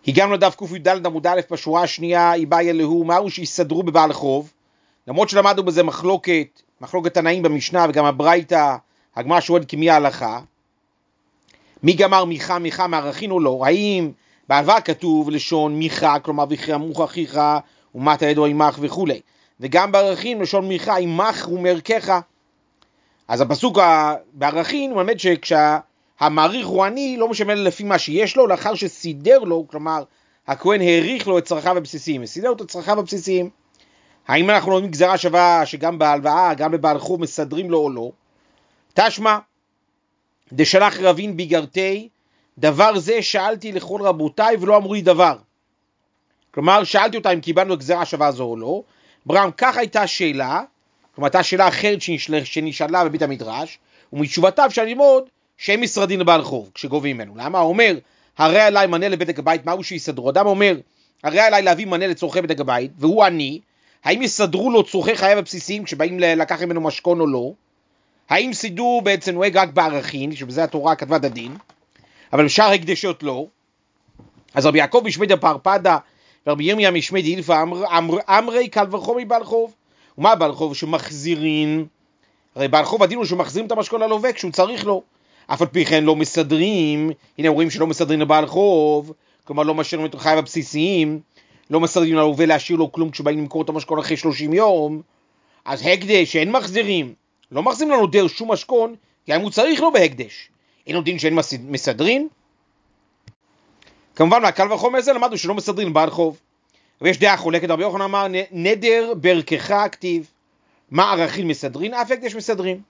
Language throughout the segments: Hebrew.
הגענו לדף קי"ד עמוד א' בשורה השנייה, איבאי אלוהו, מהו שיסדרו בבעל חוב, למרות שלמדנו בזה מחלוקת תנאים במשנה וגם הברייתא, הגמרא שואלת כמי ההלכה, מי גמר מיכה מערכין או לא, האם בעבר כתוב לשון מיכה, כלומר ויחרמוך אחיך ומת ידו עמך וכו', וגם בערכין לשון מיכה עמך ומרכך. אז הפסוק בערכין מלמד שכשהמעריך הוא עני לא משמל לפי מה שיש לו, לאחר שסידר לו, כלומר הכהן העריך לו את צרכיו הבסיסיים, סידר לו את צרכיו הבסיסיים. האם אנחנו לומדים גזרה שווה שגם בהלוואה, גם בבעל חוב מסדרים לו או לא? תשמע, דשלח רבין ביגרתי, דבר זה שאלתי לכל רבותיי ולא אמרו לי דבר. כלומר, שאלתי אותה אם קיבלנו גזרה שווה זו או לא, ברם, כך הייתה שאלה, כלומר, הייתה שאלה אחרת שנשאלה בבית המדרש, ומתשובתיו אפשר ללמוד שהם משרדים לבעל חוב, כשגובים ממנו. למה? הוא אומר, הרי עליי מנה לבדק הבית, מהו שיסדרו? אדם אומר, הרי עליי להביא מנה לצורכי בדק הבית, והוא עני, האם יסדרו לו צורכי חייו הבסיסיים כשבאים לקח ממנו משכון או לא? האם סידור בעצם נוהג רק בערכין, שבזה התורה כתבה את הדין, אבל בשאר הקדשות לא? אז רבי יעקב משמי דפרפדה ורבי ירמיה משמי דילפה אמרי קל וחומר בעל חוב. ומה בעל חוב? שמחזירים, הרי בעל חוב הדין הוא שמחזירים את המשכון ללווה כשהוא צריך לו, אף על פי כן לא מסדרים. הנה רואים שלא מסדרים לבעל חוב, כלומר לא משאירים את חייו הבסיסיים, לא מסדרים ללווה להשאיר לו כלום כשבאים למכור את המשכון אחרי 30 יום. אז הקדש שאין מחזירים, לא מחזירים לנו דר שום משכון, כי אם הוא צריך לו בהקדש, אין עוד דין שאין מסדרים. כמובן מהקל וחומר הזה למדנו שלא מסדרים לבעל חוב. ויש דעה חולקת, רבי יוחנן אמר נדר ברכך כתיב, מה ערכין מסדרים? אף הקדש מסדרים.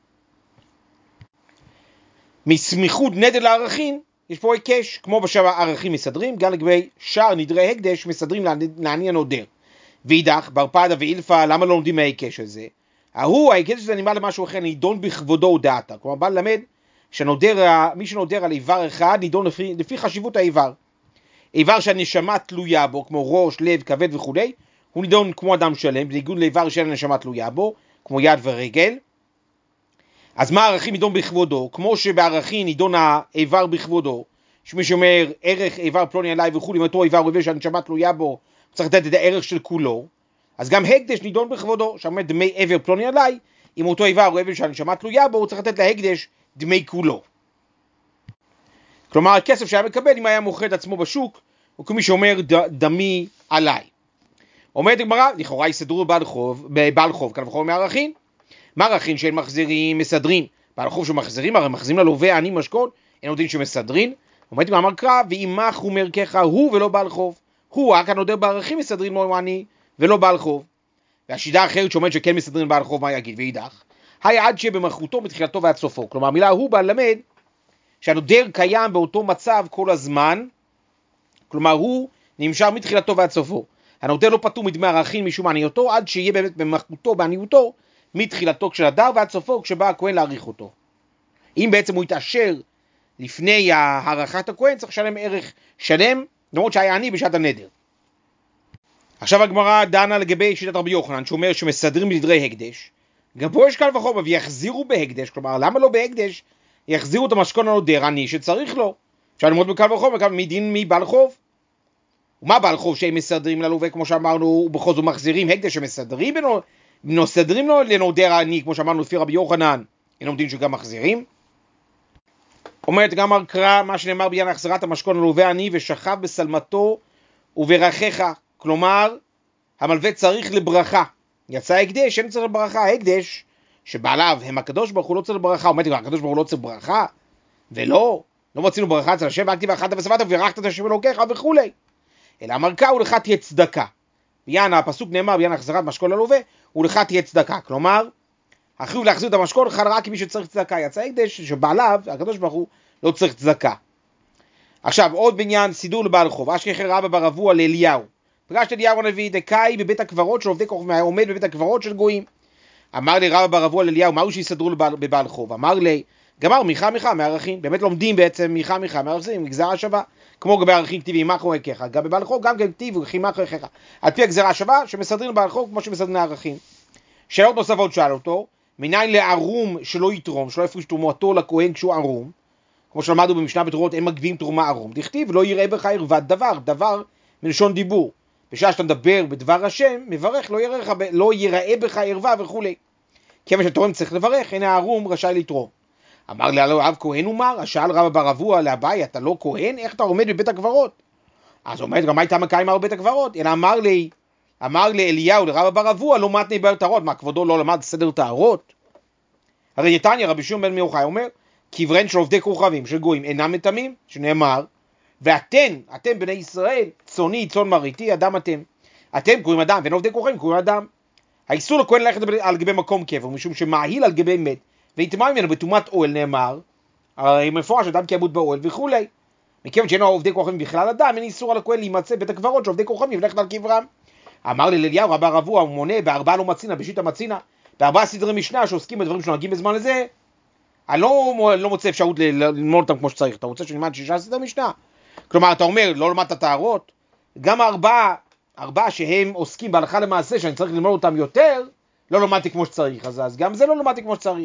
מסמיכות נדר לערכין יש פה היקש, כמו בשבע ערכים מסדרים, גם לגבי שאר נדרי הקדש מסדרים לעניין נודר. ואידך ברפדה ואילפה, למה לא לומדים מההיקש הזה? ההיקש הזה נלמד למשהו אחר, נידון בכבודו ודעתה. כלומר בא ללמד מי שנודר על איבר אחד נידון לפי חשיבות האיבר. איבר שהנשמה תלויה בו, כמו ראש, לב, כבד וכו', הוא נידון כמו אדם שלם, בניגוד לאיבר שאין הנשמה תלויה בו, כמו יד ורגל. אז מה הערכים נידון בכבודו? כמו שבערכים נידון האיבר בכבודו, שמי שאומר ערך איבר פלוני עליי וכו', אם אותו איבר הוא איבר שהנשמה תלויה בו, צריך לתת את הערך של כולו. אז גם הקדש נידון בכבודו, שאומר דמי עבר פלוני עליי, אם אותו איבר הוא איבר שהנשמה תלויה בו, הוא צריך לתת להקדש דמי כולו. כלומר, הכסף שהיה מקבל אם היה מוכר את עצמו בשוק, הוא כמי שאומר דמי עליי. אומרת הגמרא, לכאורה יסדרו בבעל חוב, קל וחומר מערכין. מה ערכין שאין מחזירים מסדרים? בעל חוב שמחזירים, הרי מחזירים ללווה עני משכון, אין עוד דין שמסדרים. אומרת הגמרא, אמר קרא, ועמך ומרכך הוא ולא בעל חוב. הוא רק הנודר בערכים מסדרים לו עני ולא בעל חוב. והשיטה האחרת שאומרת שכן מסדרים בעל חוב, מה יגיד? ואידך, היה עד שיהיה במלכותו מתחילתו ועד סופו. כלומר, המילה הוא בא ללמד שהנודר קיים באותו מצב כל הזמן, כלומר הוא נמשך מתחילתו ועד סופו. הנודר לא פטור מדמי ערכין משום עניותו, עד שיהיה באמת במלכותו, בעניותו, מתחילתו כשנדר ועד סופו כשבא הכהן להעריך אותו. אם בעצם הוא יתעשר לפני הערכת הכהן, צריך לשלם ערך שלם, למרות שהיה עני בשעת הנדר. עכשיו הגמרא דנה לגבי שיטת רבי יוחנן, שאומר שמסדרים בנדרי הקדש. גם פה יש קל וחומר, ויחזירו בהקדש, כלומר למה לא בהקדש? יחזירו את המשכון הנודר עני שצריך לו. אפשר ללמוד בקל וחומר, מדין מבעל חוב. ומה בעל חוב שהם מסדרים ללווה, כמו שאמרנו, ובכל זאת מחזירים הקדש שמסדרים מסדרים לו לנודר עני, כמו שאמרנו לפי רבי יוחנן, אין לומדים שגם מחזירים. אומרת גם קרא מה שנאמר בעניין החזרת המשכון ללווה עני ושכב בסלמתו וברכך, כלומר המלווה צריך לברכה. יצא הקדש, אין צריך לברכה, הקדש שבעליו הם הקדוש ברוך הוא לא צריך לברכה. אומרת גם הקדוש ברוך הוא לא צריך ברכה, ולא מוצאים לו ברכה אצל השם, ואקתי ואכלת ושבעת וברכת את השם אלוקיך וכו'. אלא אמר קרא ולך תהיה צדקה. בעניין הפסוק נאמר בעניין החזרת משכון ללווה, ולך תהיה צדקה, כלומר החיוב להחזיר את המשכון חל רק מי שצריך צדקה. יצא הקדש שבעליו הקדוש ברוך הוא לא צריך צדקה. עכשיו עוד בעניין סידור לבעל חוב, אשכחי רבא בר אבוה לאליהו, פגש את אליהו הנביא דקאי בבית הקברות של עובדי כוכב, עומד בבית הקברות של גויים. אמר לי רבא בר אבוה לאליהו, מהו שיסדרו בבעל חוב? אמר לי, גמר מיכה מערכין. באמת לומדים בעצם מיכה מערכין, גזרה שווה, כמו בערכים כתיב עמך ומרכך, גם בבעל חוב גם כתיב עמך ומרכך, על פי הגזרה השווה שמסדרים בעל חוב כמו שמסדרים הערכים. שאלות נוספות שאל אותו, מניין לערום שלא יתרום, שלא יפריש תרומתו לכהן כשהוא ערום? כמו שלמדנו במשנה בתורות, אין מגביהים תרומה ערום. דכתיב, לא יראה בך ערוות דבר, דבר מלשון דיבור. בשעה שאתה מדבר בדבר השם, מברך, לא יראה בך ערווה וכו'. כיוון שתורם צריך לברך, אין הערום רשאי לתרום. אמר לי, הלא אב כהן ומר, שאל רבא בר אבוה לאביי, אתה לא כהן? איך אתה עומד בבית הקברות? אז אומרת, גם הייתה מקיים על בית הקברות, אלא אמר לי אליהו לרבא בר אבוה, לא מתני בטהרות, מה כבודו לא למד סדר טהרות? הרי יתניא רבי שמעון בן יוחאי אומר, קבריהם של עובדי כוכבים של גויים אינם מטמאים, שנאמר, ואתם בני ישראל, צוני צאן מרעיתי, אדם אתם קוראים אדם, ואין עובדי כוכבים קוראים אדם. האיסור לכהן ללכת על גבי מקום קבר, משום שמאהיל על גבי מת, ויטמא ממנו בטומאת אוהל, נאמר, הרי מפורש אדם כימות באוהל וכולי. מכיוון שאינו עובדי כוכבים בכלל אדם, אין איסור על הכהן להימצא בית הקברות שעובדי כוכבים וללכת על קברם. אמר לאליהו רבא בר אבוה, הוא מונה בארבעה לא מצינה, בשיטא מצינה, בארבעה סדרי משנה שעוסקים בדברים שנוהגים בזמן הזה, אני לא מוצא אפשרות ללמוד אותם כמו שצריך. אתה רוצה שנלמד 6 סדרי משנה? כלומר, אתה אומר, לא למדת טהרות, גם ארבעה שהם עוסקים בהלכה למעשה, שאני צריך ללמוד אותם יותר, לא למדתי כמו שצריך, אז גם זה לא למדתי כמו שצריך.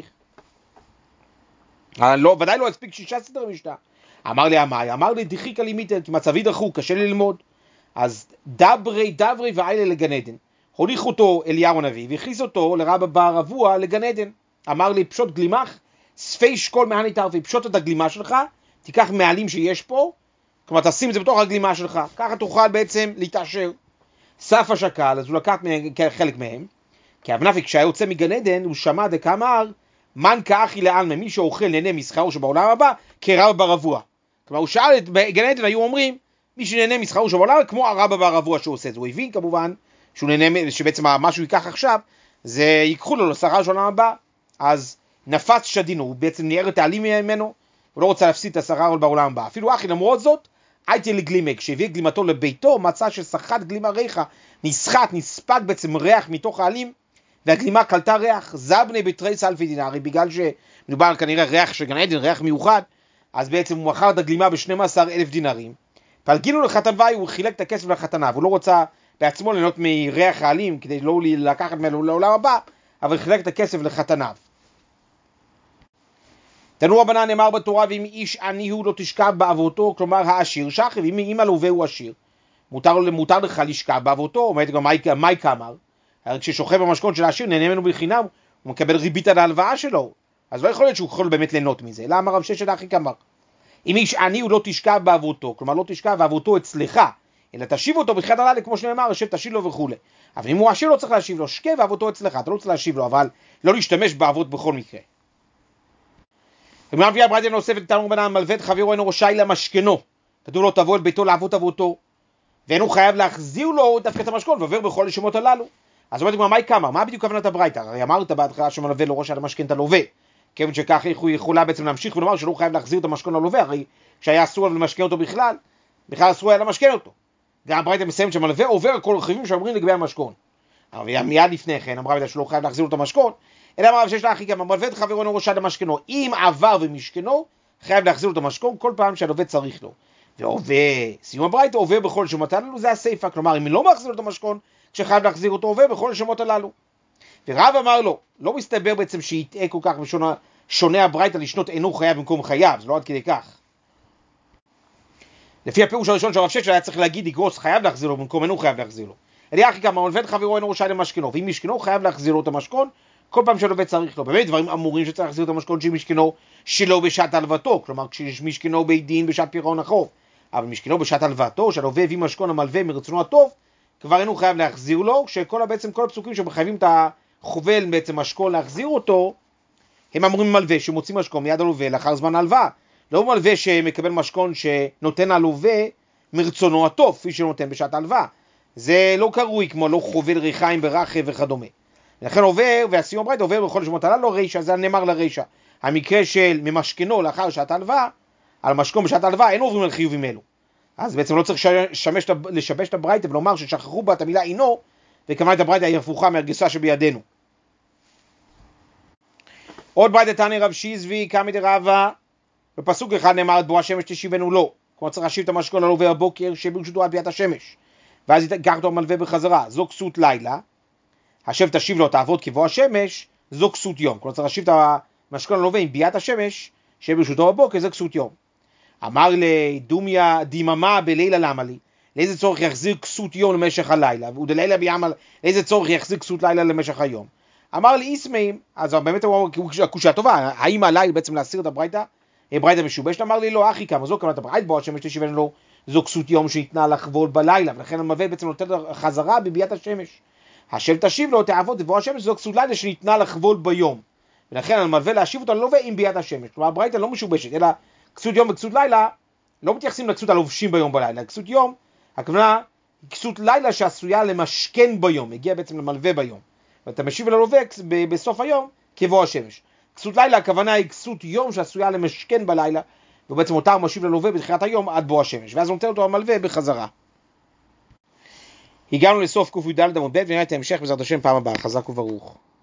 ודאי לא הספיק 6 סדרי משנה. אמר לי המאי, אמר לי דחיקה לי מיתר, כי מצבי דחוק, קשה לי ללמוד. אז דברי ואילה לגן עדן. הוליך אותו אליהו הנביא, והכניס אותו לרבא בר אבוה לגן עדן. אמר לי, פשוט גלימך, ספי שקול מהני תרפי, פשוט את הגלימה שלך, תיקח מעלים שיש פה, כלומר תשים את זה בתוך הגלימה שלך, ככה תוכל בעצם להתעשר. סף השקל, אז הוא לקח חלק מהם, כי אבנפי כשהיה יוצא מגן עדן, הוא שמע דקאמר, מן כאחי לעלמא, מי שאוכל נהנה משכרו שבעולם הבא, כרבא בר אבוה. כלומר הוא שאל, בגן עדן היו אומרים, מי שנהנה משכרו שבעולם, כמו הרבא בר אבוה שהוא עושה, הוא הבין כמובן, שהוא נהנה, שבעצם מה שהוא ייקח עכשיו, זה ייקחו לו לשכר של העולם הבא. אז נפץ שדינו, הוא בעצם ניער את העלים ממנו, הוא לא רוצה להפסיד את השכר בעולם הבא. אפילו אחי, למרות זאת, הייתי לגלימה, כשהביא גלימתו לביתו, מצא ששחט גלימה ריחה, נספג בעצם ריח מתוך העלים, והגלימה קלטה ריח, זבני בתריס אלפי דינרי, בגלל שמדובר כנראה ריח של גן עדן, ריח מיוחד, אז בעצם הוא מכר את הגלימה ב12,000 דינרים, פלגינו לחתנווי, הוא חילק את הכסף לחתנה, והוא לא רוצה בעצמו ליהנות מריח העלים, כדי לא לקחת ממנו לעולם הבא, אבל חילק את הכסף לחתניו. תנו רבנן נאמר בתורה, ואם איש עני הוא לא תשכב באבותו, כלומר העשיר שכב, אם הלווה הוא עשיר, מותר לך לשכב באבותו, אומרת גם מאי כאמר, הרי כששוכב במשכון של העשיר נהנה ממנו בחינם, הוא מקבל ריבית על ההלוואה שלו, אז לא יכול להיות שהוא יכול באמת ליהנות מזה, אלא אמר רב ששת אחי כאמר, אם איש עני הוא לא תשכב באבותו, כלומר לא תשכב באבותו אצלך, אלא תשיב אותו בתחילת הלילה, כמו שנאמר, יושב תשיב לו וכו'. אבל אם הוא עשיר לא צריך להשיב לו, שכב באבותו אצלך, אתה לא צריך להשיב לו, אבל לא להשתמש באבות בכל מקרה. הגמרא מביאה ברייתא נוספת, תנו רבנן, מלווה את חברו אינו רשאי למשכנו, כתוב לו תבוא אל ביתו לאבות אבותו, ואינו חייב להחזיר לו דווקא את המשכון, ועובר בכל השמות הללו. אז אומרת הגמרא, מאי כאמר, מה בדיוק כוונת הברייתא? הרי אמרת בהתחלה שמלווה לא רשאי למשכן את הלווה, כיוון שכך הוא יכולה בעצם להמשיך ולומר שלא חייב להחזיר את המשכון ללווה, הרי שהיה אסור למשכן אותו בכלל אסור היה למשכן אותו. גם הברייתא מסיימת שמלווה עובר כל רכיבים שאומרים לגבי המשכון. אבל מיד לפני כן אמרה בית שלא חייב להחזיר לו את המשכון, אלא אמרה שיש לה אחי גם מלווה את חברו אינו רשאי למשכנו, אם עבר ומשכנו חייב להחזיר לו את המשכון כל פעם שהלווה צריך לו. סיום הברייתא עובר בכל שמות הללו, זה הסיפא, כלומר אם לא מחזיר לו את המשכון כשחייב להחזיר אותו עובר בכל שמות הללו. ורב אמר לו, לא מסתבר בעצם שיטעה כל כך ושונה הברייתא לשנות אינו חייב במקום חייב, זה לא עד כדי כך. לפי הפירוש הראשון של רב ששת היה צריך להגיד יגרוס חייב להחזיר לו במקום אינו חייב להחזיר לו. אלא אחי כמה מלווה את חברו אינו רשאי למשכנו, ואם משכנו חייב להחזיר לו את המשכון כל פעם שהלווה צריך לו. באמת דברים אמורים שצריך להחזיר את המשכון של משכנו שלא בשעת הלוותו, כלומר כשיש משכנו בית דין בשעת פירעון החוב, אבל משכנו בשעת הלוותו שהלווה הביא משכון המלווה מרצונו הטוב כבר אינו חייב להחזיר לו, בעצם כל הפסוקים שמחייבים את החובל בעצם משכון להחזיר אותו הם אמורים מלווה שמוציא משכון מיד הלווה לאחר זמן ההלוואה, לא מלווה שמקבל משכון שנותן הלווה מרצונו הטוב כפי שנותן בשעת ההלוואה, זה לא קרוי כמו לא חובל ריחיים ברכב וכדומה. לכן עובר, והסיום הברייתא עובר בכל שמות הללו רישא, זה נאמר לרישא. המקרה של ממשכנו לאחר שעת ההלוואה, על משכון בשעת ההלוואה, אין עוברים על חיובים אלו. אז בעצם לא צריך לשבש את הברייתא ולומר ששכחו בה את המילה אינו, וכמובן הברייתא היא הפוכה מהגרסה שבידינו. עוד ברייתא תניא רב שיזבי קמא דרבא, בפסוק אחד נאמר את בוא השמש תשיבנו לו, כלומר צריך להשיב את המשכון ללווה הבוקר שברשותו עד ביאת השמש, ואז ייקח אותו המלווה בחזרה, זו כסות לילה, השב תשיב לו תעבוד כבוא השמש, זו כסות יום, כלומר צריך להשיב את המשכון ללווה עם ביאת השמש שברשותו בבוקר זה כסות יום. אמר לי, דומיה דיממה בלילה למה לי? לאיזה צורך יחזיר כסות יום למשך הלילה? ודלילה ביעמל, לאיזה צורך יחזיר כסות לילה למשך היום? אמר לי איסמאים, אז באמת הוא הקושיה טובה, האם הלילה בעצם להסיר את הברייתא? ברייתא משובשת? אמר לי לא, אחי כמה, זו כמובן הברייתא בו השמש תשיבנו לו, זו כסות יום שניתנה לחבול בלילה, ולכן המלווה בעצם נותן חזרה בביאת השמש. השם תשיב לו, תעבוד בבוא השמש, זו כסות לילה שניתנה לחבול ביום. ולכן המלווה להשיב אותו ללווה עם ביאת השמש. כלומר הברייתא לא משובשת, אלא כסות יום וכסות לילה, לא מתייחסים לכסות הלובשים ביום בלילה, כסות יום, הכוונה היא כסות לילה שעשויה למשכן ביום, הגיע בעצם למלווה ביום. ואתה משיב ללווה בסוף היום כבוא השמש. כסות לילה, הכוונה היא כסות יום שעשויה למשכן בלילה, ובעצם אותה הוא משיב ללווה בתחילת היום עד בוא השמש, ואז הוא נותן אותו המלווה בחזרה. הגענו לסוף ק"ד עמוד ב' ונראה את ההמשך בעזרת השם פעם הבאה. חזק וברוך.